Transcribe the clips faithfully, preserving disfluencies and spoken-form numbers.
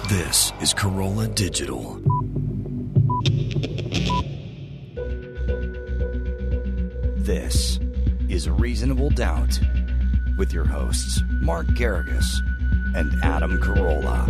This is Corolla Digital. This is Reasonable Doubt with your hosts, Mark Garrigus and Adam Carolla.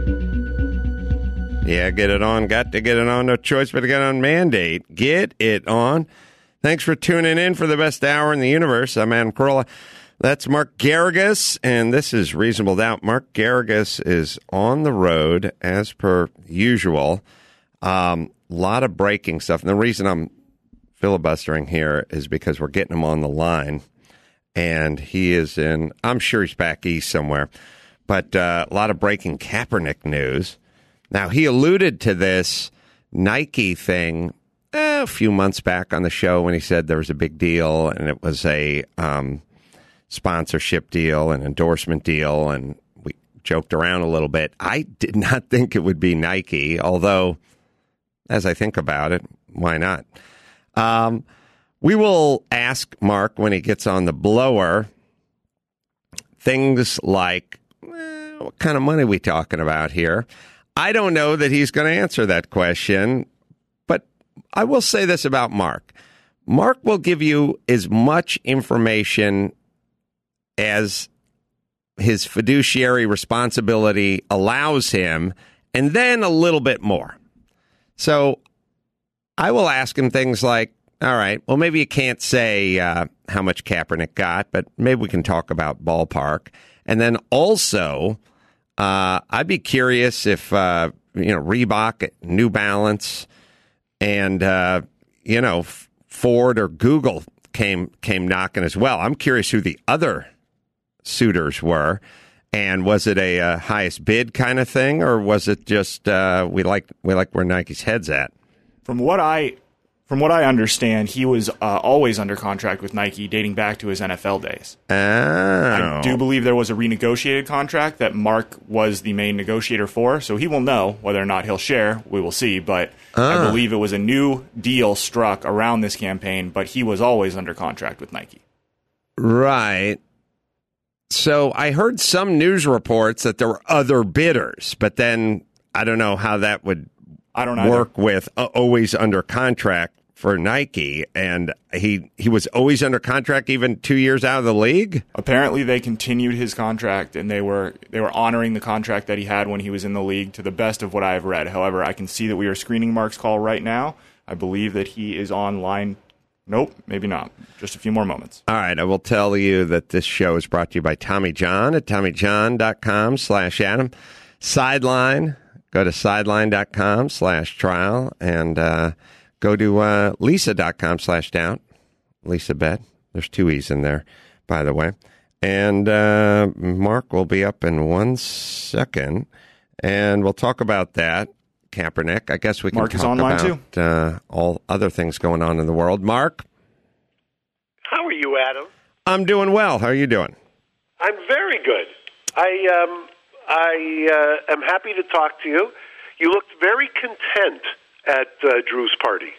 Yeah, get it on. Got to get it on. No choice but to get on mandate. Get it on. Thanks for tuning in for the best hour in the universe. I'm Adam Carolla. That's Mark Garrigus, and this is Reasonable Doubt. Mark Garrigus is on the road, as per usual. A um, lot of breaking stuff. And the reason I'm filibustering here is because we're getting him on the line. And he is in, I'm sure he's back east somewhere. But uh, a lot of breaking Kaepernick news. Now, he alluded to this Nike thing eh, a few months back on the show when he said there was a big deal, and it was a um, sponsorship deal, an endorsement deal, and we joked around a little bit. I did not think it would be Nike, although, as I think about it, why not? Um, we will ask Mark when he gets on the blower things like, eh, what kind of money are we talking about here? I don't know that he's going to answer that question, but I will say this about Mark. Mark will give you as much information as his fiduciary responsibility allows him, and then a little bit more. So I will ask him things like, all right, well, maybe you can't say uh, how much Kaepernick got, but maybe we can talk about ballpark. And then also, uh, I'd be curious if, uh, you know, Reebok, New Balance, and, uh, you know, Ford or Google came came knocking as well. I'm curious who the other suitors were. And was it a uh, highest bid kind of thing, or was it just uh, we like we like where Nike's head's at? From what I from what I understand, he was uh, always under contract with Nike dating back to his N F L days. Oh. I do believe there was a renegotiated contract that Mark was the main negotiator for, so he will know whether or not he'll share. We will see, but oh. I believe it was a new deal struck around this campaign, but he was always under contract with Nike. Right. So I heard some news reports that there were other bidders, but then I don't know how that would I don't work either. with uh, always under contract for Nike. And he he was always under contract even two years out of the league? Apparently they continued his contract, and they were they were honoring the contract that he had when he was in the league to the best of what I have read. However, I can see that we are screening Mark's call right now. I believe that he is online. Nope, maybe not. Just a few more moments. All right, I will tell you that this show is brought to you by Tommy John at TommyJohn.com slash Adam. Sideline, go to sideline.com slash trial, and uh, go to uh, Lisa.com slash doubt. Lisa Bet. There's two E's in there, by the way. And uh, Mark will be up in one second, and we'll talk about that. Kaepernick. I guess we can Mark talk is online about too. Uh, all other things going on in the world. Mark? How are you, Adam? I'm doing well. How are you doing? I'm very good. I um, I uh, am happy to talk to you. You looked very content at uh, Drew's party.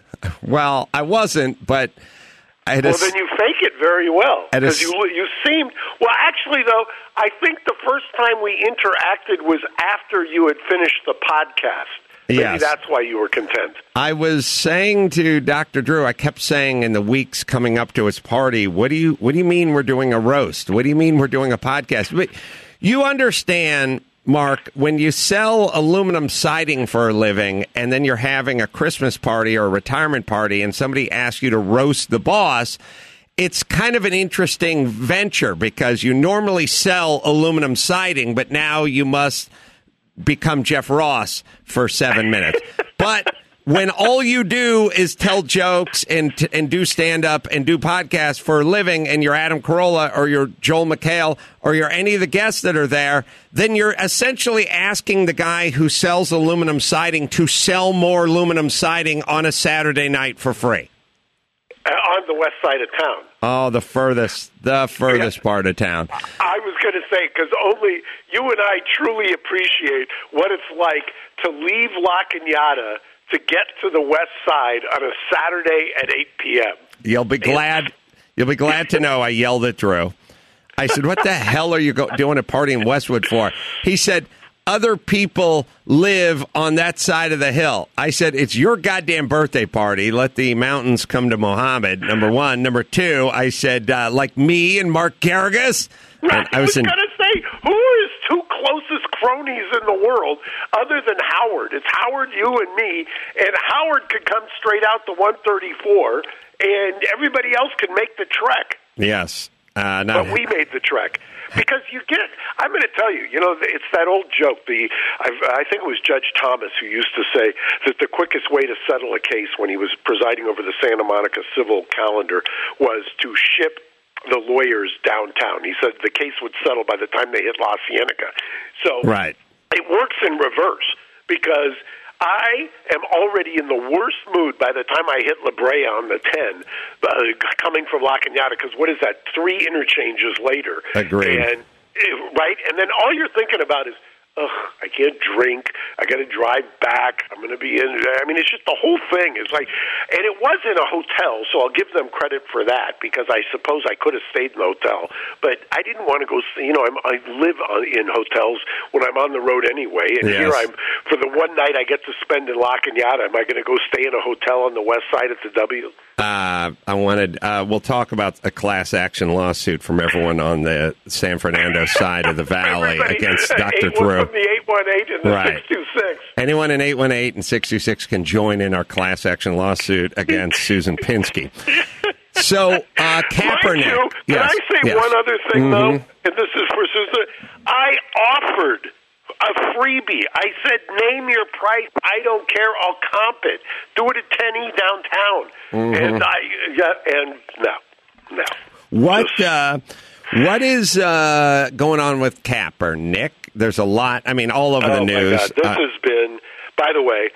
Well, I wasn't, but I had Well, a... then you fake it very well. Because you, you seemed... Well, actually, though, I think the first time we interacted was after you had finished the podcast. Maybe Yes. that's why you were content. I was saying to Doctor Drew, I kept saying in the weeks coming up to his party, what do you what do you mean we're doing a roast? What do you mean we're doing a podcast? But you understand, Mark, when you sell aluminum siding for a living and then you're having a Christmas party or a retirement party and somebody asks you to roast the boss, it's kind of an interesting venture because you normally sell aluminum siding, but now you must become Jeff Ross for seven minutes. But when all you do is tell jokes and and do stand-up and do podcasts for a living, and you're Adam Carolla or you're Joel McHale or you're any of the guests that are there, then you're essentially asking the guy who sells aluminum siding to sell more aluminum siding on a Saturday night for free. Uh, on the west side of town. Oh, the furthest, the furthest Yeah. part of town. I was going to say, because only you and I truly appreciate what it's like to leave La Cañada to get to the west side on a Saturday at eight p.m. You'll be glad. You'll be glad to know I yelled at Drew. I said, "What the hell are you go- doing a party in Westwood for?" He said, other people live on that side of the hill. I said, it's your goddamn birthday party. Let the mountains come to Mohammed, number one. Number two, I said, uh, like me and Mark Garrigus. Right, I was, was going to say, who are his two closest cronies in the world other than Howard? It's Howard, you, and me, and Howard could come straight out to one thirty-four, and everybody else can make the trek. Yes. Uh, no. But we made the trek. Because you get, I'm going to tell you, you know, it's that old joke. The I've, I think it was Judge Thomas who used to say that the quickest way to settle a case when he was presiding over the Santa Monica civil calendar was to ship the lawyers downtown. He said the case would settle by the time they hit La Cienega. So right. It works in reverse because I am already in the worst mood by the time I hit La Brea on the ten, uh, coming from La Cañada, because what is that, three interchanges later? Agreed. And, right? And then all you're thinking about is, ugh, I can't drink. I got to drive back. I'm going to be in. I mean, it's just the whole thing. It's like, and it was in a hotel, so I'll give them credit for that because I suppose I could have stayed in the hotel, but I didn't want to go. You know, I'm, I live on, in hotels when I'm on the road anyway, and yes. here I'm for the one night I get to spend in La Cañada. Am I going to go stay in a hotel on the west side at the W? Uh, I wanted. Uh, we'll talk about a class action lawsuit from everyone on the San Fernando side of the valley against Doctor Drew. From the eight one eight and the right. six two six. Anyone in eight one eight and six two six can join in our class action lawsuit against Susan Pinsky. So, uh, Kaepernick. You, can yes, I say yes. one other thing, mm-hmm. though? And this is for Susan. I offered a freebie. I said, name your price. I don't care. I'll comp it. Do it at ten E downtown. Mm-hmm. And I, yeah, and no, no. What, Just, uh, what is uh, going on with Kaepernick? There's a lot. I mean, all over oh the news. My God. This uh, has been, by the way,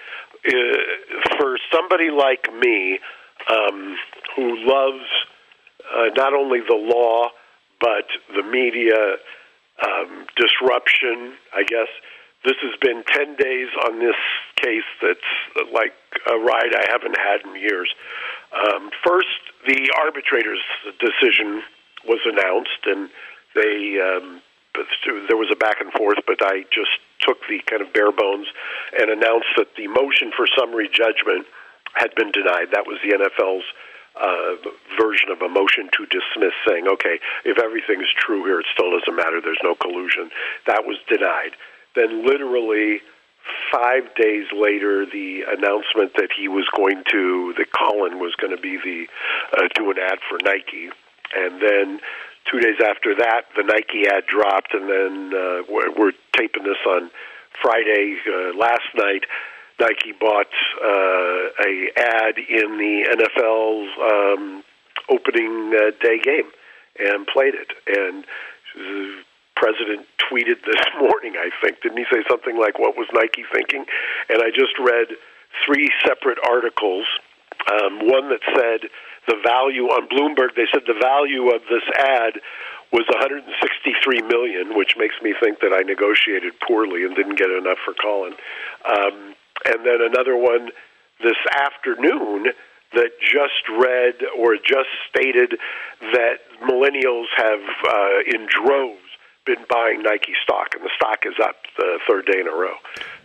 uh, for somebody like me um, who loves uh, not only the law but the media um, disruption, I guess, this has been ten days on this case that's like a ride I haven't had in years. Um, first, the arbitrator's decision was announced, and they um, there was a back and forth, but I just took the kind of bare bones and announced that the motion for summary judgment had been denied. That was the N F L's uh, version of a motion to dismiss, saying, okay, if everything is true here, it still doesn't matter, there's no collusion. That was denied. Then literally five days later, the announcement that he was going to, that Colin was going to be the, uh, do an ad for Nike. And then two days after that, the Nike ad dropped, and then uh, we're, we're taping this on Friday. Uh, last night, Nike bought uh, a ad in the N F L's um, opening uh, day game and played it. And the president tweeted this morning, I think, didn't he say something like, what was Nike thinking? And I just read three separate articles, um, one that said the value on Bloomberg, they said the value of this ad was one hundred sixty-three million dollars, which makes me think that I negotiated poorly and didn't get enough for Colin. Um, and then another one this afternoon that just read or just stated that millennials have, uh, in droves, been buying Nike stock, and the stock is up the third day in a row.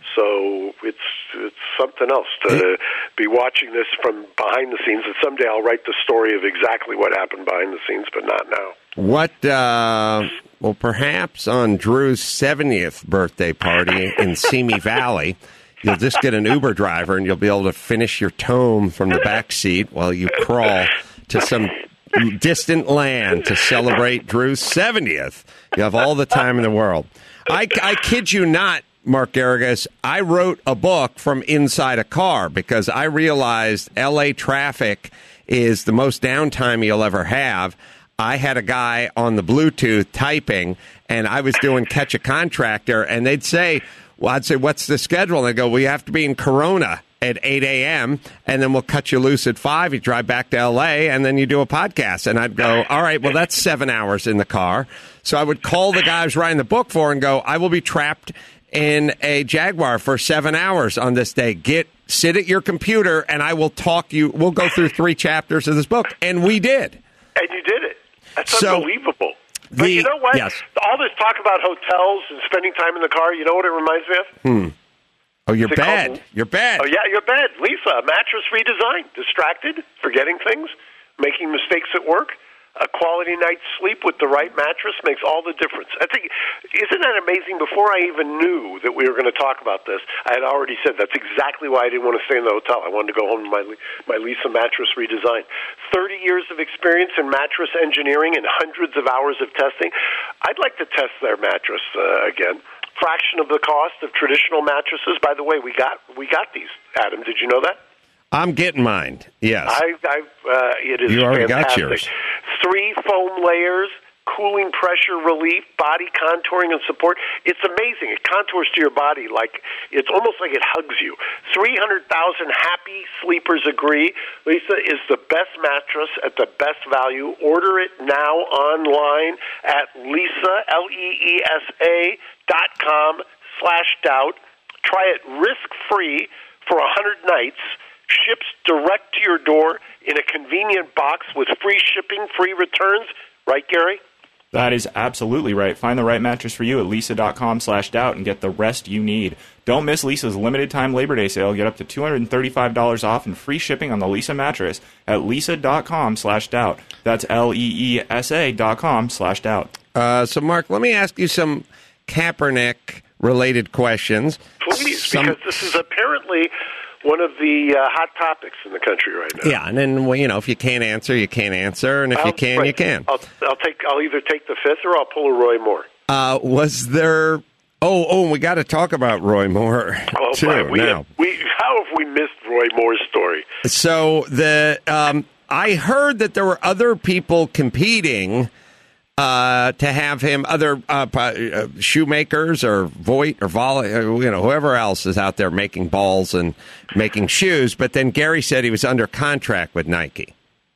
So it's it's something else to be watching this from behind the scenes, and someday I'll write the story of exactly what happened behind the scenes, but not now. What, uh, well, perhaps on Drew's seventieth birthday party in Simi Valley, you'll just get an Uber driver and you'll be able to finish your tome from the back seat while you crawl to some distant land to celebrate Drew's seventieth. You have all the time in the world. I, I kid you not, Mark Garrigus, I wrote a book from inside a car because I realized L A traffic is the most downtime you'll ever have. I had a guy on the Bluetooth typing, and I was doing Catch a Contractor, and they'd say, well, I'd say, what's the schedule? And they'd go, well, you have to be in Corona at eight a.m., and then we'll cut you loose at five. You drive back to L A, and then you do a podcast. And I'd go, all right, well, that's seven hours in the car. So I would call the guy I was writing the book for and go, I will be trapped in a Jaguar for seven hours on this day. Get sit at your computer, and I will talk you. We'll go through three chapters of this book. And we did. And you did it. That's so, unbelievable. But The- you know what? yes. All this talk about hotels and spending time in the car, you know what it reminds me of? Hmm. Oh, your Is it bed. called- Your bed. Oh, yeah, your bed. Lisa, mattress redesign. Distracted, forgetting things, making mistakes at work. A quality night's sleep with the right mattress makes all the difference. I think, isn't that amazing? Before I even knew that we were going to talk about this, I had already said that's exactly why I didn't want to stay in the hotel. I wanted to go home to my my Lisa mattress redesign. Thirty years of experience in mattress engineering and hundreds of hours of testing. I'd like to test their mattress uh, again. Fraction of the cost of traditional mattresses. By the way, we got we got these. Adam, did you know that? I'm getting mine. Yes. I, I, uh, it is You already got fantastic. yours. Three foam layers, cooling pressure relief, body contouring and support. It's amazing. It contours to your body like it's almost like it hugs you. three hundred thousand happy sleepers agree. Lisa is the best mattress at the best value. Order it now online at Lisa, L E E S A dot com slash doubt. Try it risk-free for one hundred nights. Ships direct to your door in a convenient box with free shipping, free returns. Right, Gary? That is absolutely right. Find the right mattress for you at lisa.com slash doubt and get the rest you need. Don't miss Lisa's limited time Labor Day sale. Get up to two hundred thirty-five dollars off and free shipping on the Lisa mattress at lisa.com slash doubt. That's L-E-E-S-A dot com slash doubt. Uh, so, Mark, let me ask you some Kaepernick-related questions. Please, Some- because this is apparently one of the uh, hot topics in the country right now. Yeah, and then, well, you know, if you can't answer, you can't answer, and if you I'll- can, right. you can. I'll, I'll take. I'll either take the fifth or I'll pull a Roy Moore. Uh, was there... Oh, oh, we got to talk about Roy Moore, Oh, too, boy, we, now. we how have we missed Roy Moore's story? So, the um, I heard that there were other people competing uh, to have him, other uh, uh, shoemakers or Voight or Volley, uh, you know, whoever else is out there making balls and making shoes, but then Gary said he was under contract with Nike.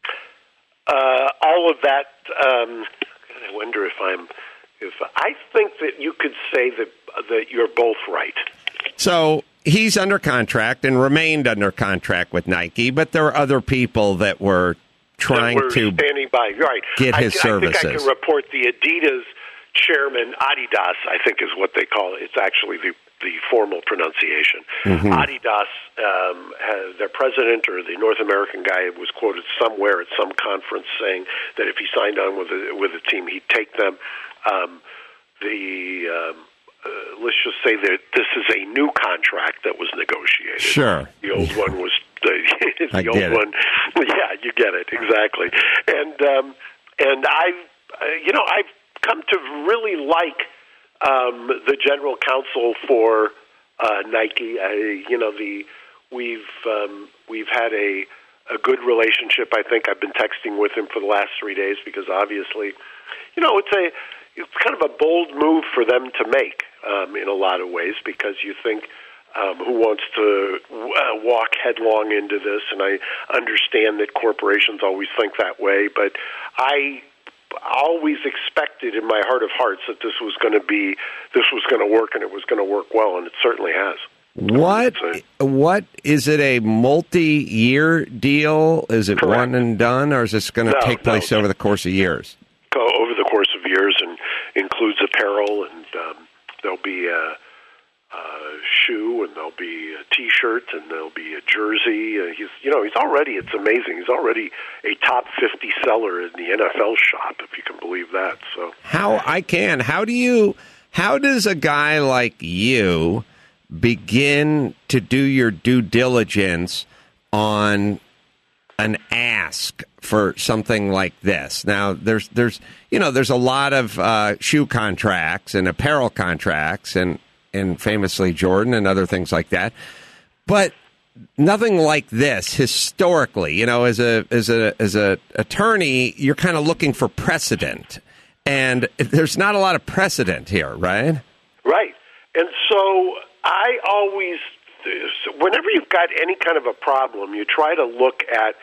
Uh, all of that. Um, God, I wonder if I'm. If I think that you could say that that you're both right. So he's under contract and remained under contract with Nike, but there are other people that were trying that we're to standing by. Right. get his I, services. I think I can report the Adidas chairman, Adidas, I think is what they call it. It's actually the the formal pronunciation. Mm-hmm. Adidas, um, has, their president or the North American guy was quoted somewhere at some conference saying that if he signed on with a, with a team, he'd take them. Um, the um, uh, let's just say that this is a new contract that was negotiated. Sure. The old one was the, the I old get it. one. Yeah, you get it exactly. And um, and I've uh, you know I've come to really like um, the general counsel for uh, Nike. I, you know the we've um, we've had a a good relationship. I think I've been texting with him for the last three days because obviously, you know, it's a it's kind of a bold move for them to make um, in a lot of ways because you think um, who wants to uh, walk headlong into this, and I understand that corporations always think that way, but I always expected in my heart of hearts that this was going to be this was going to work and it was going to work well, and it certainly has. What So- what is it? A multi-year deal? Is it Correct. one and done, or is this going to No, take place no. over the course of years? Go over the course of years and includes apparel, and um, there'll be a, a shoe, and there'll be a T-shirt, and there'll be a jersey. Uh, he's, you know, he's already. It's amazing. He's already a top fifty seller in the N F L shop, if you can believe that. So, How I can? How do you? How does a guy like you begin to do your due diligence on an ask for something like this? Now, there's there's you know there's a lot of uh, shoe contracts and apparel contracts and and famously Jordan and other things like that, but nothing like this historically. You know, as a as a as a attorney, you're kind of looking for precedent, and there's not a lot of precedent here, right? right. And so I always, whenever you've got any kind of a problem, you try to look at,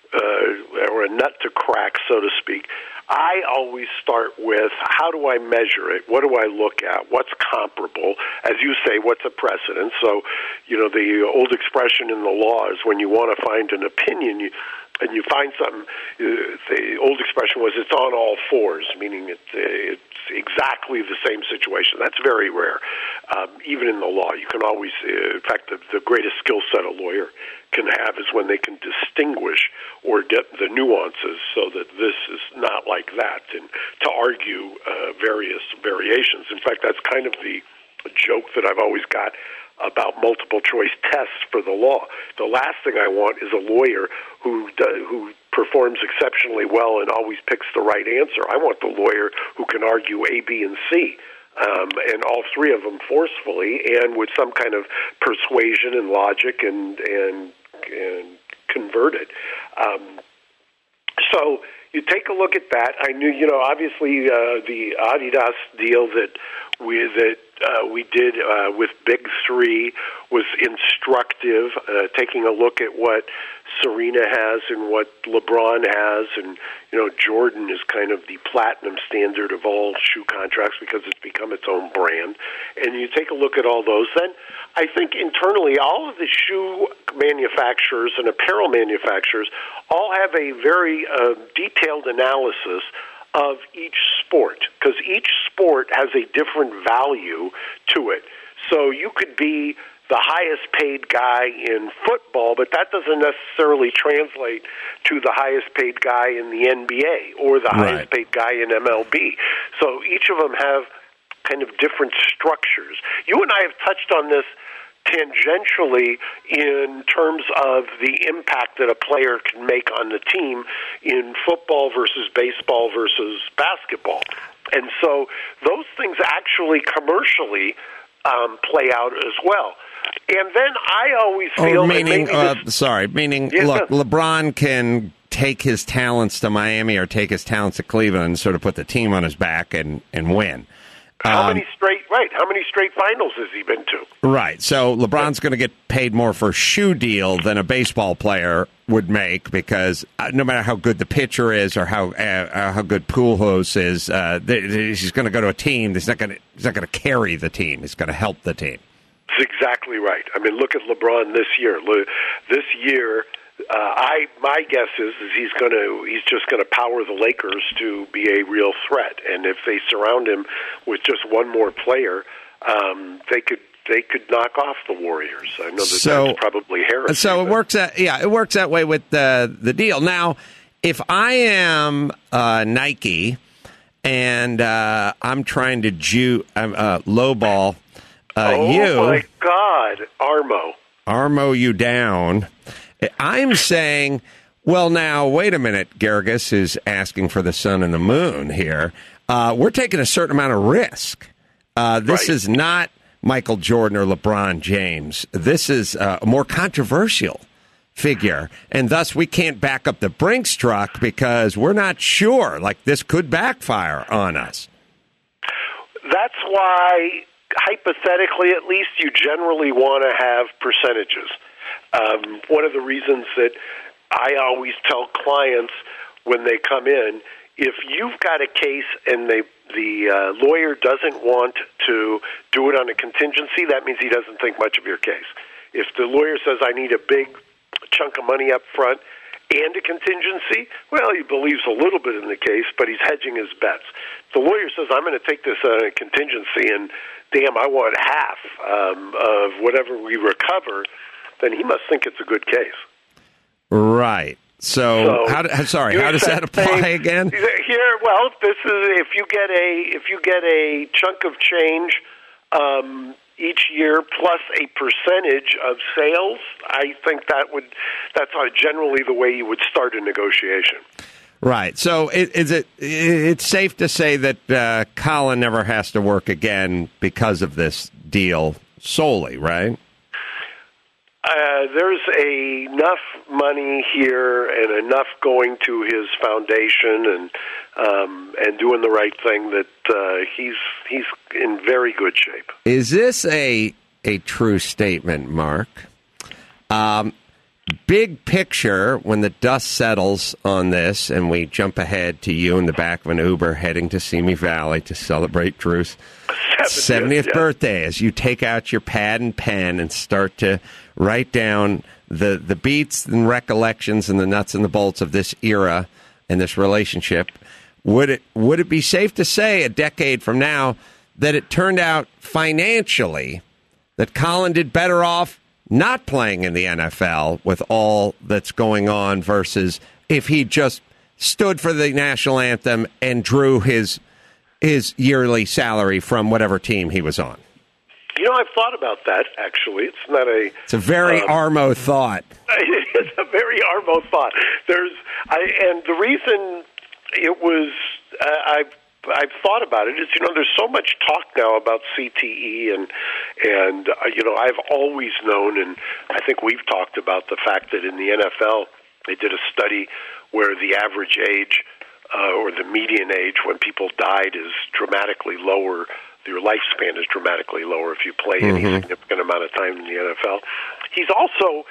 uh, or a nut to crack, so to speak. I always start with, how do I measure it? What do I look at? What's comparable? As you say, what's a precedent? So, you know, the old expression in the law is when you want to find an opinion, you, and you find something, uh, the old expression was it's on all fours, meaning it, uh, it's exactly the same situation. That's very rare. Um, even in the law, you can always, uh, in fact, the, the greatest skill set a lawyer can have is when they can distinguish or get the nuances so that this is not like that, and to argue uh, various variations. In fact, that's kind of the joke that I've always got about multiple choice tests for the law. The last thing I want is a lawyer who does, who performs exceptionally well and always picks the right answer. I want the lawyer who can argue A, B, and C, um, and all three of them forcefully and with some kind of persuasion and logic and and, and convert it. Um, so you take a look at that. I knew, you know, obviously uh, the Adidas deal that we that uh, we did uh, with Big Three was instructive. Uh, taking a look at what Serena has and what LeBron has, and you know, Jordan is kind of the platinum standard of all shoe contracts because it's become its own brand. And you take a look at all those, then I think internally all of the shoe manufacturers and apparel manufacturers all have a very uh, detailed analysis of each sport, because each sport has a different value to it. So you could be the highest paid guy in football, but that doesn't necessarily translate to the highest paid guy in the N B A or the Right. highest paid guy in M L B. So each of them have kind of different structures. You and I have touched on this tangentially in terms of the impact that a player can make on the team in football versus baseball versus basketball. And so those things actually commercially um, play out as well. And then I always feel... Or meaning, uh, this, sorry, meaning, yeah, look, no. LeBron can take his talents to Miami or take his talents to Cleveland and sort of put the team on his back and, and win. How Um, many straight, right, how many straight finals has he been to? Right. So LeBron's going to get paid more for a shoe deal than a baseball player would make because uh, no matter how good the pitcher is or how uh, how good Pujols is, uh, th- th- he's going to go to a team that's not going to he's not going to carry the team. He's going to help the team. That's exactly right. I mean, look at LeBron this year. Le- This year, uh, I my guess is, is he's going to he's just going to power the Lakers to be a real threat. And if they surround him with just one more player, um, they could they could knock off the Warriors. I know that So- that's probably heresy. So it but- works out. Yeah, it works that way with the the deal. Now, if I am uh, Nike and uh, I'm trying to ju- uh, lowball uh, oh you, my God, Armo. Armo you down. I'm saying, well, now, wait a minute. Garrigus is asking for the sun and the moon here. Uh, we're taking a certain amount of risk. Uh, this Right. is not Michael Jordan or LeBron James. This is uh, a more controversial figure, and thus we can't back up the Brinks truck because we're not sure. Like, this could backfire on us. That's why, hypothetically at least, you generally want to have percentages. Um, one of the reasons that I always tell clients when they come in, if you've got a case and they, the uh, lawyer doesn't want to do it on a contingency, that means he doesn't think much of your case. If the lawyer says, I need a big chunk of money up front and a contingency, well, he believes a little bit in the case, but he's hedging his bets. The lawyer says, I'm going to take this on a contingency, and damn, I want half um, of whatever we recover, then he must think it's a good case. Right. So, So, how do, sorry, you how does that apply say- again? Here, well, this is if you get a if you get a chunk of change um, each year plus a percentage of sales, I think that would that's uh, generally the way you would start a negotiation. Right. So it, is it? It's safe to say that uh, Colin never has to work again because of this deal solely, right? Uh, there's a, enough money here and enough going to his foundation and um, and doing the right thing that uh, he's he's in very good shape. Is this a a true statement, Mark? Um, big picture, when the dust settles on this and we jump ahead to you in the back of an Uber heading to Simi Valley to celebrate Truce seventieth yeah. birthday, as you take out your pad and pen and start to write down the, the beats and recollections and the nuts and the bolts of this era and this relationship, would it would it be safe to say a decade from now that it turned out financially that Colin did better off not playing in the N F L with all that's going on versus if he just stood for the national anthem and drew his his yearly salary from whatever team he was on? You know, I've thought about that, actually. It's not a... It's a very um, Armo thought. It's a very Armo thought. There's, I, and the reason it was, uh, I've, I've thought about it is, you know, there's so much talk now about C T E, and, and uh, you know, I've always known, and I think we've talked about the fact that in the N F L, they did a study where the average age uh, or the median age when people died is dramatically lower. Your lifespan is dramatically lower if you play any mm-hmm. significant amount of time in the N F L. He's also,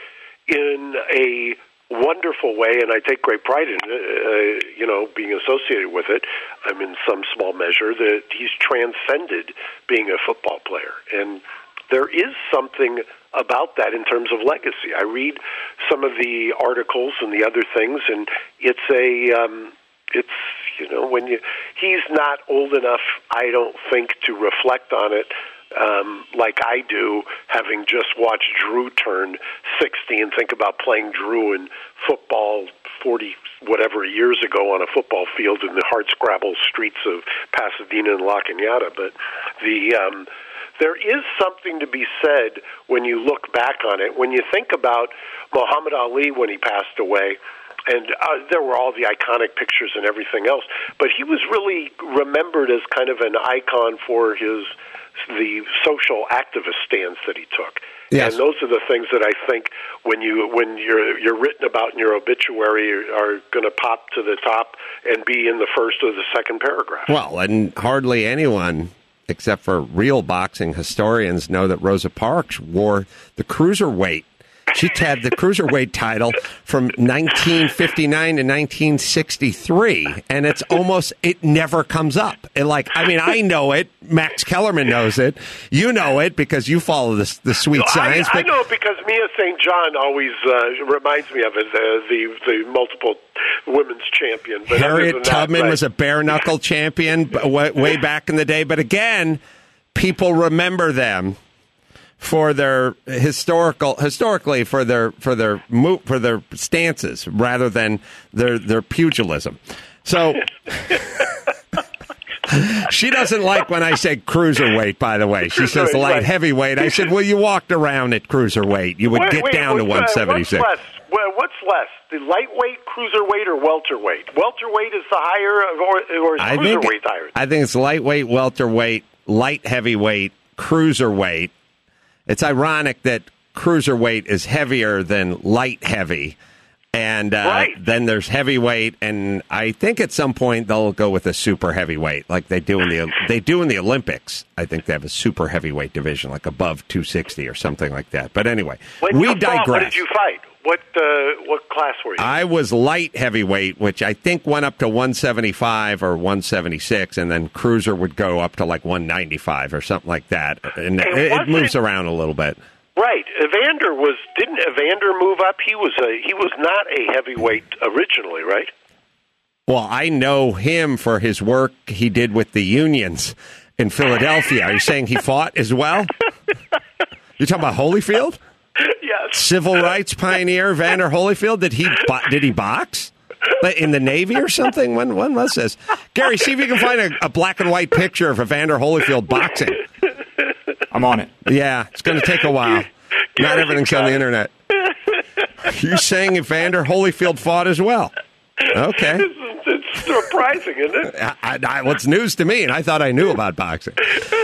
in a wonderful way, and I take great pride in it, uh, you know, being associated with it, I'm in some small measure, that he's transcended being a football player. And there is something about that in terms of legacy. I read some of the articles and the other things, and it's a... Um, It's, you know, when you, he's not old enough, I don't think, to reflect on it um, like I do, having just watched Drew turn sixty and think about playing Drew in football forty whatever years ago on a football field in the hardscrabble streets of Pasadena and La Cañada. But the um, there is something to be said when you look back on it. When you think about Muhammad Ali when he passed away, and uh, there were all the iconic pictures and everything else, but he was really remembered as kind of an icon for his the social activist stance that he took. Yes. And those are the things that I think when you when you're you're written about in your obituary are, are going to pop to the top and be in the first or the second paragraph. Well, and hardly anyone, except for real boxing historians, know that Rosa Parks wore the cruiserweight. She had the cruiserweight title from nineteen fifty-nine to nineteen sixty-three, and it's almost, it never comes up. And like, I mean, I know it. Max Kellerman knows it. You know it because you follow the, the sweet no, science. I, but, I know it because Mia Saint John always uh, reminds me of it, uh, the, the multiple women's champion. But Harriet Tubman that, was a bare-knuckle champion way, way back in the day. But again, people remember them for their historical, historically for their for their for their stances rather than their their pugilism. So she doesn't like when I say cruiserweight. By the way, she says light right. heavyweight. I said, well, you walked around at cruiserweight. You would wait, get wait, down to one seventy-six. What's less? Well, what's less, the lightweight, cruiserweight, or welterweight? Welterweight is the higher, or, or is I cruiserweight think, higher? I think it's lightweight, welterweight, light heavyweight, cruiserweight. It's ironic that cruiserweight is heavier than light heavy, and uh, right. then there's heavyweight, and I think at some point they'll go with a super heavyweight, like they do in the they do in the Olympics. I think they have a super heavyweight division, like above two sixty or something like that. But anyway, when we you digress. Fought, what did you fight? What uh, what class were you? I was light heavyweight, which I think went up to one seventy-five or one seventy-six, and then cruiser would go up to like one ninety-five or something like that. And, and it, it moves around a little bit. Right. Evander was didn't Evander move up? He was a he was not a heavyweight originally, right? Well, I know him for his work he did with the unions in Philadelphia. Are you saying he fought as well? You're talking about Holyfield? Yes. Civil rights pioneer Evander Holyfield. Did he did he box in the Navy or something? When when was this? Gary, see if you can find a, a black and white picture of Evander Holyfield boxing. I'm on it. Yeah, it's going to take a while. Not everything's on the internet. You're saying Evander Holyfield fought as well? Okay. It's, it's surprising, isn't it? I, I, well, it's news to me, and I thought I knew about boxing.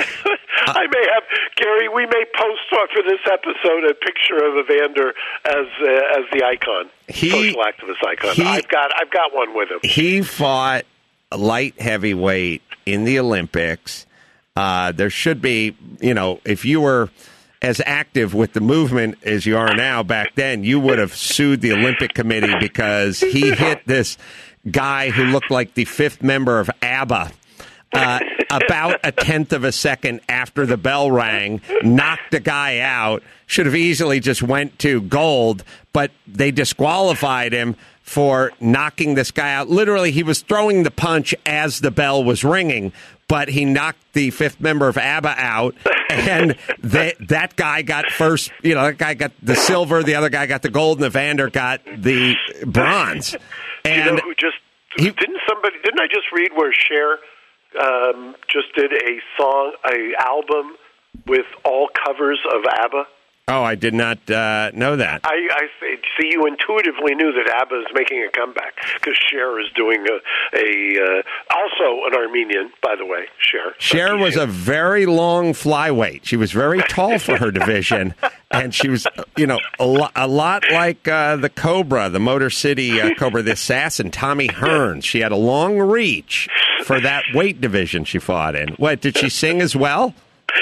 I may have, Gary, we may post for this episode a picture of Evander as uh, as the icon, he, social activist icon. He, I've got I've got one with him. He fought light heavyweight in the Olympics. Uh, there should be, you know, if you were as active with the movement as you are now back then, you would have sued the Olympic Committee because he hit this guy who looked like the fifth member of ABBA uh, about a tenth of a second after the bell rang, knocked the guy out, should have easily just went to gold, but they disqualified him for knocking this guy out. Literally, he was throwing the punch as the bell was ringing, but he knocked the fifth member of ABBA out, and they, that guy got first, you know, that guy got the silver, the other guy got the gold, and Evander got the bronze. And you know who just, he, didn't somebody, didn't I just read where Cher um, just did a song, a album with all covers of ABBA? Oh, I did not uh, know that. I, I see. You intuitively knew that ABBA is making a comeback because Cher is doing a, a uh, also an Armenian, by the way. Cher. Cher was a very long flyweight. She was very tall for her division, and she was, you know, a, lo- a lot like uh, the Cobra, the Motor City uh, Cobra, the assassin, Tommy Hearns. She had a long reach for that weight division she fought in. What, did she sing as well?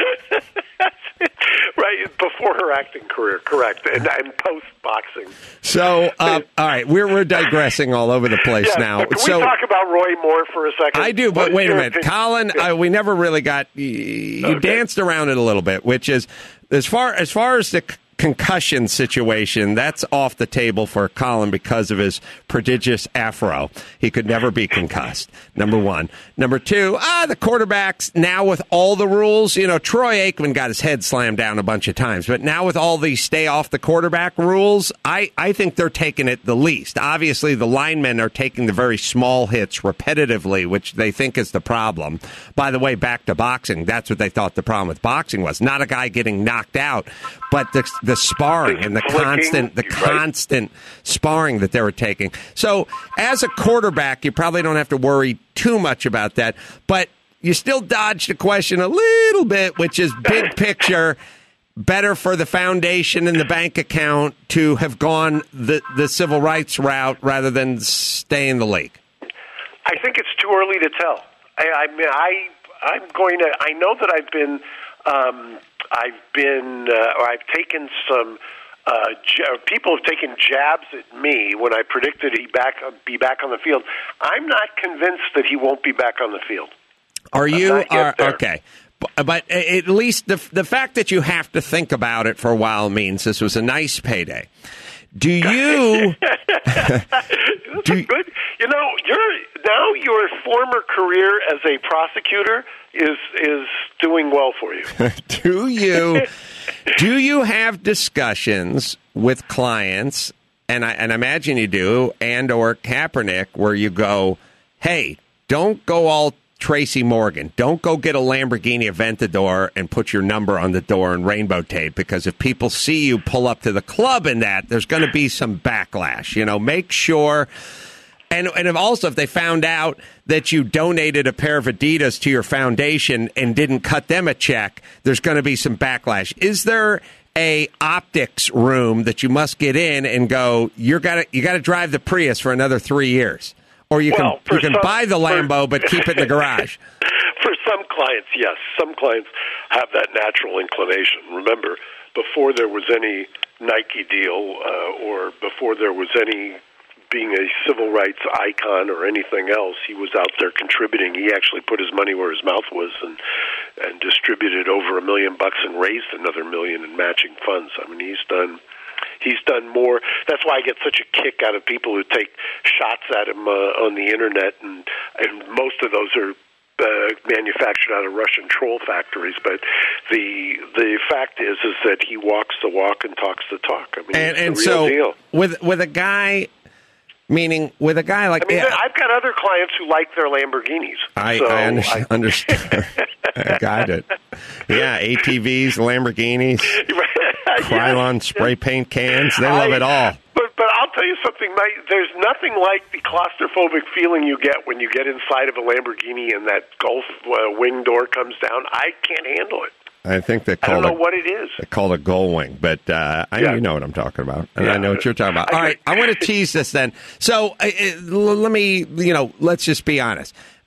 Right, before her acting career, correct, and, and post-boxing. So, uh, all right, we're we're digressing all over the place yeah, now. Can so, we talk about Roy Moore for a second? I do, but what wait a minute. opinion? Colin, yeah. uh, we never really got, you, you okay. danced around it a little bit, which is, as far as far as the c- concussion situation, that's off the table for Colin because of his prodigious afro. He could never be concussed, number one. Number two, ah, the quarterbacks, now with all the rules, you know, Troy Aikman got his head slammed down a bunch of times, but now with all these stay off the quarterback rules, I, I think they're taking it the least. Obviously, the linemen are taking the very small hits repetitively, which they think is the problem. By the way, back to boxing, that's what they thought the problem with boxing was. Not a guy getting knocked out, but the the sparring and the constant the constant sparring that they were taking. So as a quarterback, you probably don't have to worry too much about that, but you still dodged the question a little bit, which is big picture, better for the foundation and the bank account to have gone the, the civil rights route rather than stay in the league. I think it's too early to tell. I, I mean, I I'm going to. I know that I've been. Um, I've been, uh, or I've taken some, uh, j- people have taken jabs at me when I predicted he'd back, be back on the field. I'm not convinced that he won't be back on the field. Are you? Are, there. okay. But, but at least the the fact that you have to think about it for a while means this was a nice payday. Do you? do, good. You know, your now your former career as a prosecutor is is doing well for you. do you? Do you have discussions with clients, and I and I imagine you do, and or Kaepernick, where you go, hey, don't go all Tracy Morgan. Don't go get a Lamborghini Aventador and put your number on the door in rainbow tape, because if people see you pull up to the club in that, there's going to be some backlash. You know, make sure. And and if also, if they found out that you donated a pair of Adidas to your foundation and didn't cut them a check, there's going to be some backlash. Is there a optics room that you must get in and go, you're gotta, you got to drive the Prius for another three years? Or you well, can you can some, buy the Lambo for, but keep it in the garage. For some clients, yes. Some clients have that natural inclination. Remember, before there was any Nike deal uh, or before there was any being a civil rights icon or anything else, he was out there contributing. He actually put his money where his mouth was and and distributed over a million bucks and raised another million in matching funds. I mean, he's done... He's done more. That's why I get such a kick out of people who take shots at him uh, on the internet, and and most of those are uh, manufactured out of Russian troll factories. But the the fact is is that he walks the walk and talks the talk. I mean, and, and it's the real so deal. with with a guy, meaning with a guy like I mean, yeah, I've got other clients who like their Lamborghinis. I, so I understand. I, understand. I got it. Yeah, A T Vs, Lamborghinis. Krylon yes, spray yes. paint cans. They love I, it all. But but I'll tell you something, Mike. There's nothing like the claustrophobic feeling you get when you get inside of a Lamborghini and that Gulf uh, wing door comes down. I can't handle it. I think they I call don't know it, what it is. They call it gull wing, but uh, I Yeah. you know what I'm talking about, and Yeah. I know what you're talking about. I All right, I want to tease this then. So uh, uh, let me, you know, let's just be honest.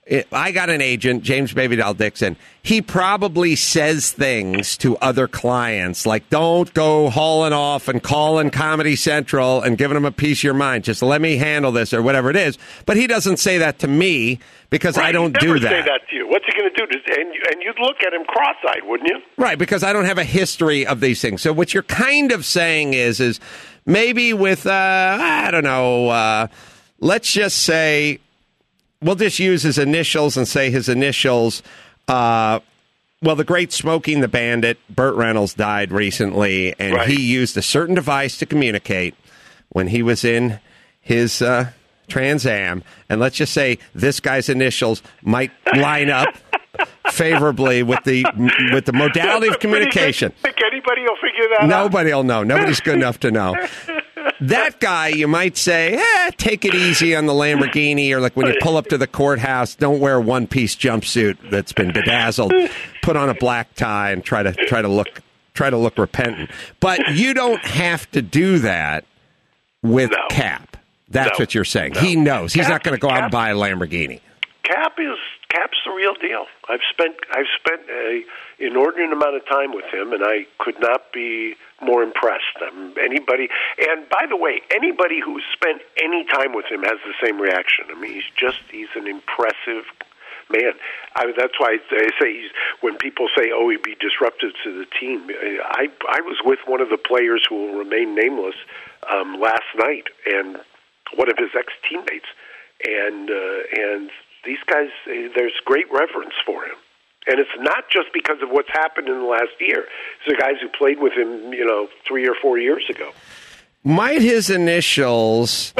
it, I got an agent, James Baby Doll Dixon. He probably says things to other clients like, don't go hauling off and calling Comedy Central and giving them a piece of your mind. Just let me handle this or whatever it is. But he doesn't say that to me because right, I don't he'd never do that. say that to you. What's he going to do? And, and you'd look at him cross-eyed, wouldn't you? Right, because I don't have a history of these things. So what you're kind of saying is, is maybe with, uh, I don't know, uh, let's just say, we'll just use his initials and say his initials. Uh, well, the great Smoking the Bandit, Burt Reynolds, died recently, and right. he used a certain device to communicate when he was in his uh, Trans Am. And let's just say this guy's initials might line up favorably with the with the modality of communication. Think anybody will figure that Nobody out? Nobody will know. Nobody's good enough to know. That guy, you might say, eh, take it easy on the Lamborghini, or like when you pull up to the courthouse, don't wear a one-piece jumpsuit that's been bedazzled. Put on a black tie and try to try to look try to look repentant. But you don't have to do that with No. Cap. That's No. what you're saying. No. He knows. He's Cap- not going to go out Cap- and buy a Lamborghini. Cap is Cap's the real deal. I've spent I've spent a inordinate amount of time with him, and I could not be more impressed. Um, anybody, and by the way, anybody who's spent any time with him has the same reaction. I mean, he's just he's an impressive man. I, that's why I say he's, when people say, "Oh, he'd be disruptive to the team," I I was with one of the players who will remain nameless um, last night, and one of his ex teammates, and uh, and. These guys, there's great reverence for him. And it's not just because of what's happened in the last year. It's the guys who played with him, you know, three or four years ago. Might his initials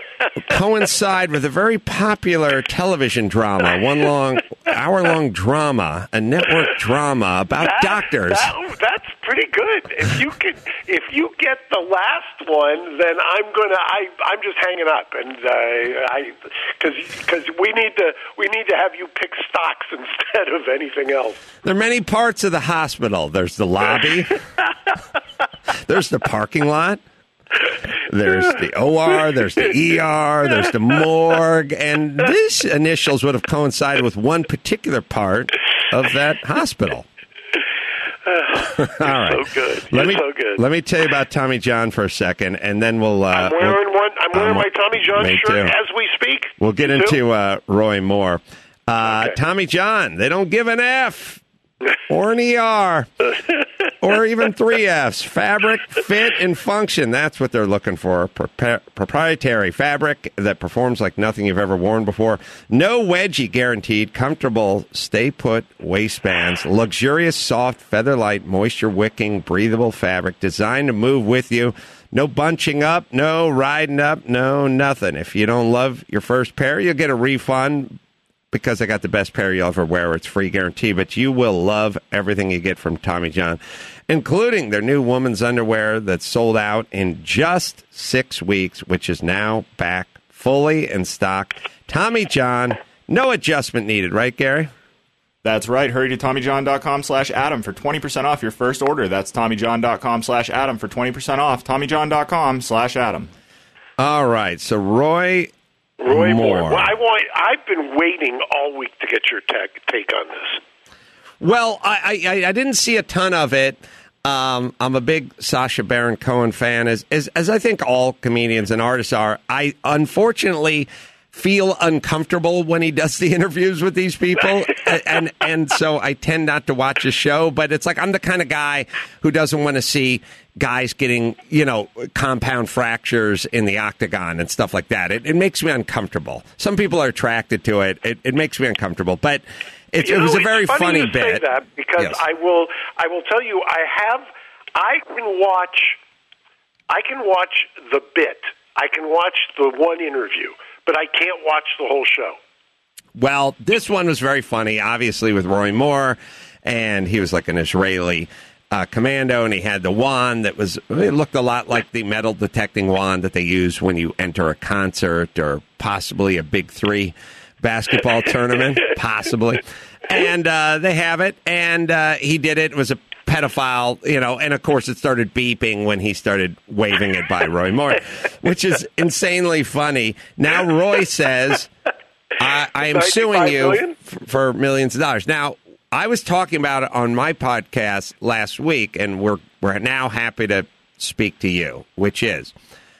coincide with a very popular television drama, one long, hour-long drama, a network drama about that, doctors? That, that's pretty good. If you can, if you get the last one, then I'm gonna. I I'm just hanging up, and uh, I because because we need to we need to have you pick stocks instead of anything else. There are many parts of the hospital. There's the lobby. There's the parking lot. There's the O R, there's the E R, there's the morgue, and these initials would have coincided with one particular part of that hospital. All right. So good. Let You're me, so good. Let me tell you about Tommy John for a second, and then we'll... Uh, I'm wearing we'll, one. I'm wearing um, my Tommy John me shirt too. as we speak. We'll get You into too? uh, Roy Moore. Uh, Okay. Tommy John, they don't give an F or an E R or even three Fs. Fabric, fit, and function. That's what they're looking for. Propri- proprietary fabric that performs like nothing you've ever worn before. No wedgie guaranteed. Comfortable, stay-put waistbands. Luxurious, soft, feather-light, moisture-wicking, breathable fabric designed to move with you. No bunching up, no riding up, no nothing. If you don't love your first pair, you'll get a refund because I got the best pair you'll ever wear. It's free guarantee, but you will love everything you get from Tommy John, including their new women's underwear that's sold out in just six weeks, which is now back fully in stock. Tommy John, no adjustment needed, right, Gary? That's right. Hurry to TommyJohn.com slash Adam for twenty percent off your first order. That's TommyJohn.com slash Adam for twenty percent off. TommyJohn.com slash Adam. All right, so Roy... Roy Moore. Moore. Well, I want. I've been waiting all week to get your tech, take on this. Well, I, I, I didn't see a ton of it. Um, I'm a big Sacha Baron Cohen fan, as, as as I think all comedians and artists are. I unfortunately feel uncomfortable when he does the interviews with these people, and and so I tend not to watch his show. But it's like I'm the kind of guy who doesn't want to see guys getting, you know, compound fractures in the octagon and stuff like that. It, it makes me uncomfortable. Some people are attracted to it. It, it makes me uncomfortable, but it, You it know, was a it's very funny funny you say bit. that because Yes. I will. I will tell you. I have. I can watch. I can watch the bit. I can watch the one interview, but I can't watch the whole show. Well, this one was very funny, obviously, with Roy Moore, and he was like an Israeli uh, commando, and he had the wand that was, it looked a lot like the metal detecting wand that they use when you enter a concert or possibly a Big Three basketball tournament, possibly. And uh, they have it, and uh, he did it. It was a pedophile, you know, and of course it started beeping when he started waving it by Roy Moore, which is insanely funny. Now Roy says, I, I am suing you f- for millions of dollars. Now, I was talking about it on my podcast last week, and we're we're now happy to speak to you, which is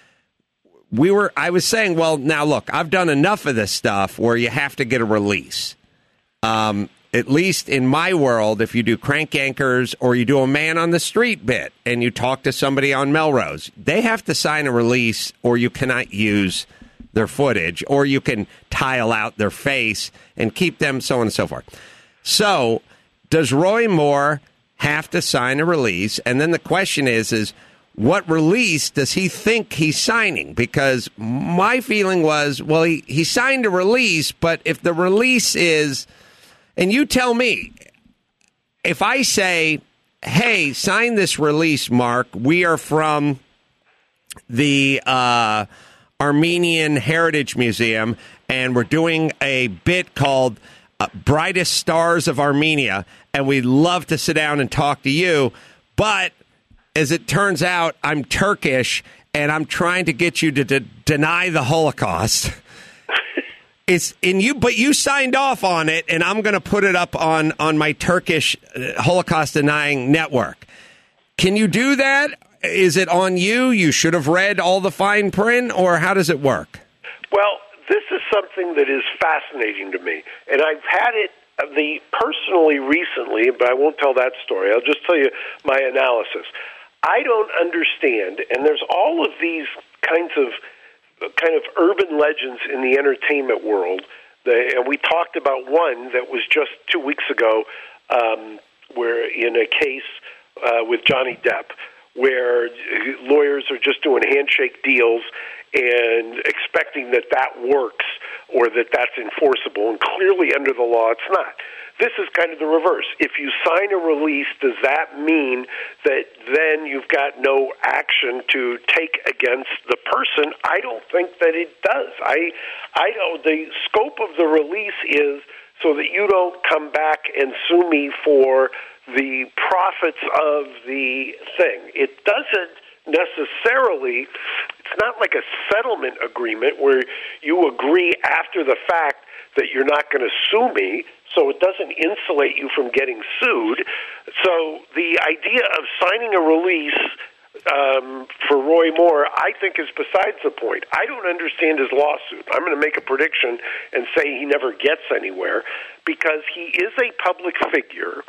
we were. I was saying, well, now look, I've done enough of this stuff where you have to get a release. Um, at least in my world, if you do crank anchors or you do a man on the street bit and you talk to somebody on Melrose, they have to sign a release or you cannot use their footage, or you can tile out their face and keep them, so on and so forth. So does Roy Moore have to sign a release? And then the question is, is what release does he think he's signing? Because my feeling was, well, he, he signed a release, but if the release is, and you tell me, if I say, hey, sign this release, Mark, we are from the uh, Armenian Heritage Museum, and we're doing a bit called uh, Brightest Stars of Armenia, and we'd love to sit down and talk to you, but as it turns out, I'm Turkish, and I'm trying to get you to de- deny the Holocaust. It's in you, but you signed off on it, and I'm going to put it up on, on my Turkish Holocaust denying network. Can you do that? Is it on you? You should have read all the fine print, or how does it work? Well, this is something that is fascinating to me, and I've had it the personally recently, but I won't tell that story. I'll just tell you my analysis. I don't understand, and there's all of these kinds of kind of urban legends in the entertainment world, that, and we talked about one that was just two weeks ago, um, where in a case uh, with Johnny Depp, where lawyers are just doing handshake deals and expecting that that works or that that's enforceable, and clearly under the law it's not. This is kind of the reverse. If you sign a release, does that mean that then you've got no action to take against the person? I don't think that it does. I, I don't. The scope of the release is so that you don't come back and sue me for the profits of the thing. It doesn't necessarily, it's not like a settlement agreement where you agree after the fact that you're not going to sue me, so it doesn't insulate you from getting sued. So the idea of signing a release um, for Roy Moore, I think, is besides the point. I don't understand his lawsuit. I'm going to make a prediction and say he never gets anywhere because he is a public figure,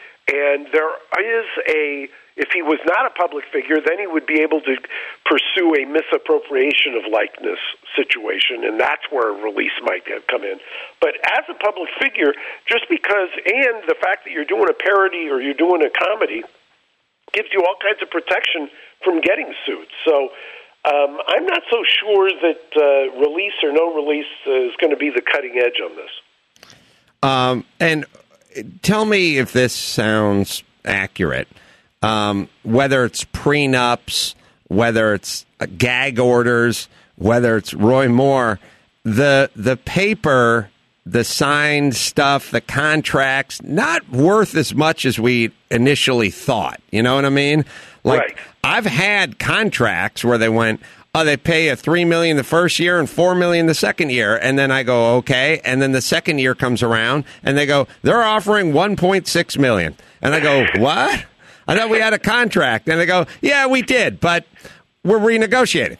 and there is a, if he was not a public figure, then he would be able to pursue a misappropriation of likeness situation, and that's where a release might have come in. But as a public figure, just because, and the fact that you're doing a parody or you're doing a comedy gives you all kinds of protection from getting sued. So um, I'm not so sure that uh, release or no release uh, is going to be the cutting edge on this. Um, and tell me if this sounds accurate. Um, whether it's prenups, whether it's uh, gag orders, whether it's Roy Moore, the the paper, the signed stuff, the contracts, not worth as much as we initially thought. You know what I mean? Like, right. I've had contracts where they went, oh, they pay a three million dollars the first year and four million dollars the second year. And then I go, okay. And then the second year comes around and they go, they're offering one point six million dollars. And I go, what? I thought we had a contract. And they go, yeah, we did, but we're renegotiating.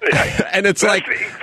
And it's that's like...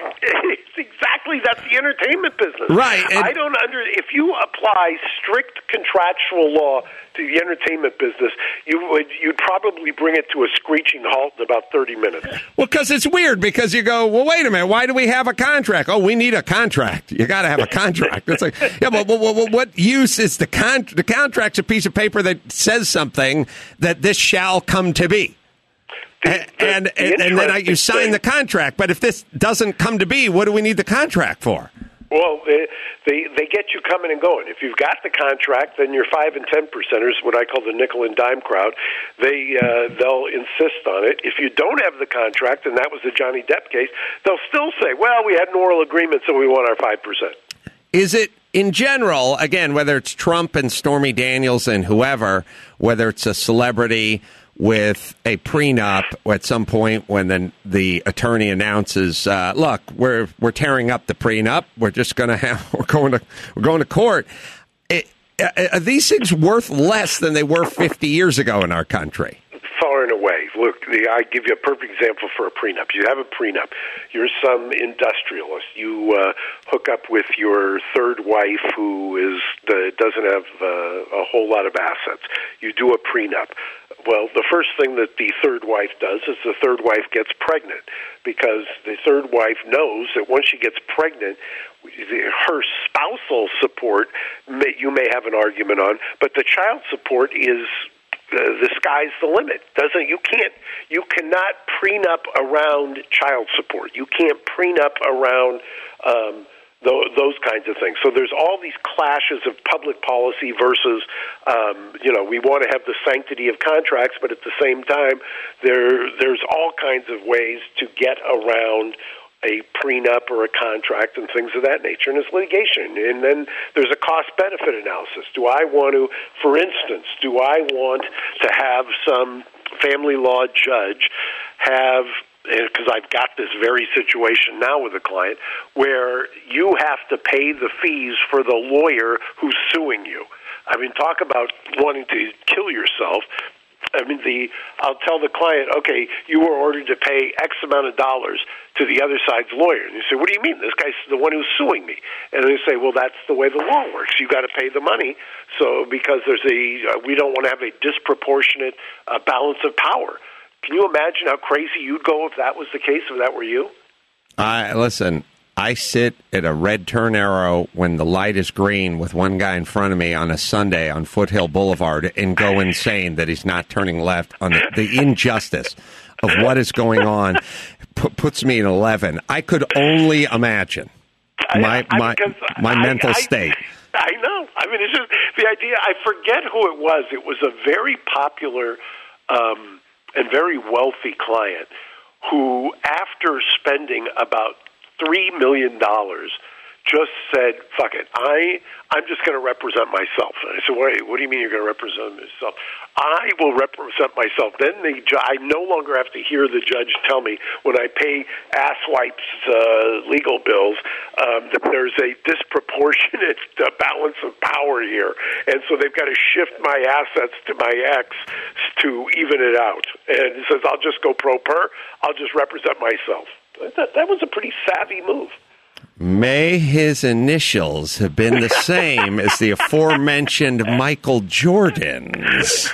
It's exactly, that's the entertainment business. Right. And I don't under... If you apply strict contractual law to the entertainment business, you would, you'd probably bring it to a screeching halt in about thirty minutes. Well, because it's weird, because you go, well, wait a minute, why do we have a contract? Oh, we need a contract. You got to have a contract. It's like, yeah, but, but, but what use is the con- the contract's a piece of paper that says something that this shall come to be. The, and, the, and, the and, and then I, you sign thing, the contract. But if this doesn't come to be, what do we need the contract for? Well, they, they they get you coming and going. If you've got the contract, then your five and ten percenters, what I call the nickel and dime crowd, they uh, they'll insist on it. If you don't have the contract, and that was the Johnny Depp case, they'll still say, "Well, we had an oral agreement, so we want our five percent." Is it in general, again, whether it's Trump and Stormy Daniels and whoever, whether it's a celebrity, with a prenup at some point when the, the attorney announces, uh, look, we're we're tearing up the prenup. We're just going to have we're going to we're going to court. It, are these things worth less than they were fifty years ago in our country? Far and away. Look, the, I give you a perfect example for a prenup. You have a prenup. You're some industrialist. You uh, hook up with your third wife who is the, doesn't have uh, a whole lot of assets. You do a prenup. Well, the first thing that the third wife does is the third wife gets pregnant, because the third wife knows that once she gets pregnant, her spousal support may, you may have an argument on, but the child support is uh, the sky's the limit. Doesn't you can't you cannot prenup around child support. You can't prenup around um, th- those kinds of things. So there's all these clashes of public policy versus um, you know we want to have the sanctity of contracts, but at the same time there there's all kinds of ways to get around a prenup or a contract and things of that nature, and it's litigation. And then there's a cost-benefit analysis. Do I want to, for instance, do I want to have some family law judge have, because I've got this very situation now with a client, where you have to pay the fees for the lawyer who's suing you. I mean, talk about wanting to kill yourself. I mean, the I'll tell the client, okay, you were ordered to pay X amount of dollars to the other side's lawyer. And you say, what do you mean? This guy's the one who's suing me. And they say, well, that's the way the law works. You got to pay the money. So because there's a, uh, we don't want to have a disproportionate uh, balance of power. Can you imagine how crazy you'd go if that was the case, if that were you? I uh, listen. I sit at a red turn arrow when the light is green with one guy in front of me on a Sunday on Foothill Boulevard and go insane that he's not turning left. On the, the injustice of what is going on p- puts me at eleven. I could only imagine my I, my I, my I, mental I, state. I know. I mean, it's just the idea. I forget who it was. It was a very popular um, and very wealthy client who, after spending about three million dollars, just said, fuck it, I, I'm just going to represent myself. And I said, wait, what do you mean you're going to represent yourself? I will represent myself. Then the ju- I no longer have to hear the judge tell me when I pay asswipes uh, legal bills um, that there's a disproportionate uh, balance of power here. And so they've got to shift my assets to my ex to even it out. And he says, I'll just go pro per. I'll just represent myself. That, that was a pretty savvy move. May his initials have been the same as the aforementioned Michael Jordan's.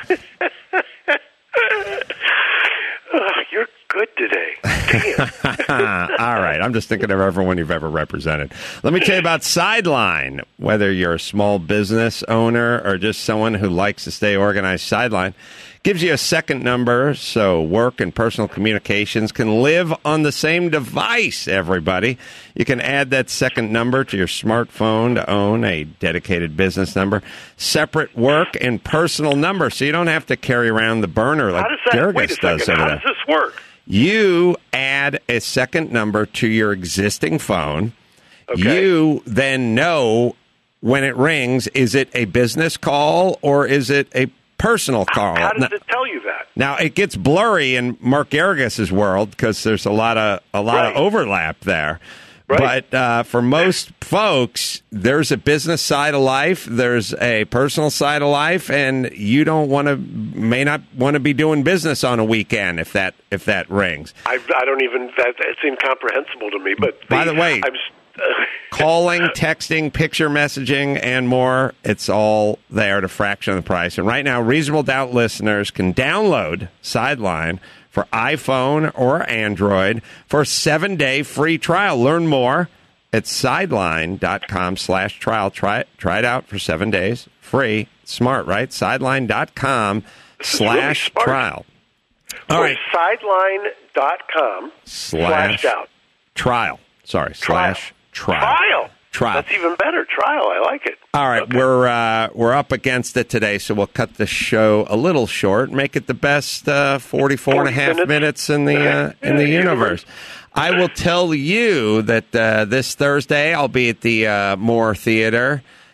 Oh, you're good today. Damn. All right. I'm just thinking of everyone you've ever represented. Let me tell you about Sideline. Whether you're a small business owner or just someone who likes to stay organized, Sideline gives you a second number so work and personal communications can live on the same device, everybody. You can add that second number to your smartphone to own a dedicated business number, separate work and personal number, so you don't have to carry around the burner like Gerges does over How there. does this work? You add a second number to your existing phone. Okay. You then know when it rings, is it a business call or is it a personal call? How does now, it tell you that? Now it gets blurry in Mark Gerges' world because there's a lot of a lot Right. of overlap there. Right. But uh, for most folks, there's a business side of life, there's a personal side of life, and you don't want to, may not want to be doing business on a weekend if that if that rings. I, I don't even. That it's incomprehensible to me. But By the way, I'm, calling, texting, picture messaging, and more, it's all there at a fraction of the price. And right now, Reasonable Doubt listeners can download Sideline for iPhone or Android for a seven-day free trial. Learn more at sideline.com slash trial. Try it, try it out for seven days. Free. Smart, right? Sideline.com slash really trial. All Wait, right. Sideline.com Slash out. trial. Sorry. Trial. Slash trial. Trial. Trial. That's even better. Trial. I like it. All right, Okay. we're uh, we're up against it today, so we'll cut the show a little short, make it the best uh, forty-four and a half minutes. minutes in the uh, in the universe. I will tell you that uh, this Thursday I'll be at the uh, Moore Theater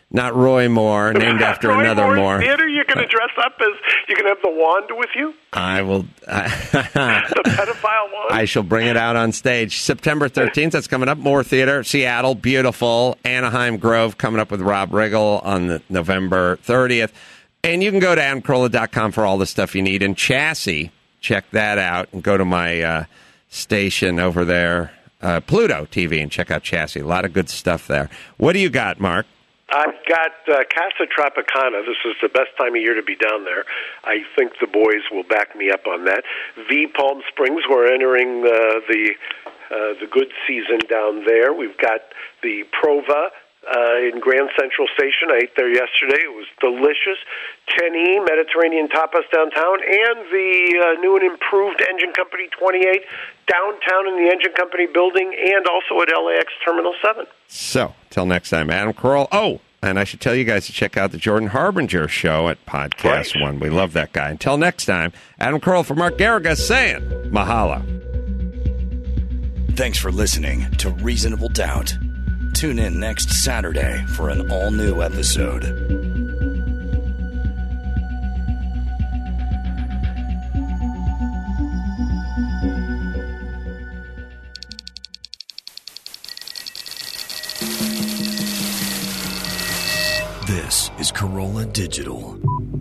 not Roy Moore, named after Roy another Moore's Moore. Theater, you're going to dress up as, you can have the wand with you? I will. The pedophile wand? I shall bring it out on stage. September thirteenth, that's coming up. Moore Theater, Seattle, beautiful. Anaheim Grove, coming up with Rob Riggle on the November thirtieth. And you can go to adam carolla dot com for all the stuff you need. And Chassis, check that out. And go to my uh, station over there, uh, Pluto T V, and check out Chassis. A lot of good stuff there. What do you got, Mark? I've got uh, Casa Tropicana. This is the best time of year to be down there. I think the boys will back me up on that. V Palm Springs, we're entering uh, the uh, the good season down there. We've got the Prova uh, in Grand Central Station. I ate there yesterday. It was delicious. ten E, Mediterranean Tapas downtown, and the uh, new and improved Engine Company twenty-eight downtown in the Engine Company building, and also at L A X Terminal seven. So, till next time, Adam Carolla. Oh, and I should tell you guys to check out the Jordan Harbinger show at Podcast Right. One. We love that guy. Until next time, Adam Carolla for Mark Garrigus saying mahalo. Thanks for listening to Reasonable Doubt. Tune in next Saturday for an all-new episode. This is Carolla Digital.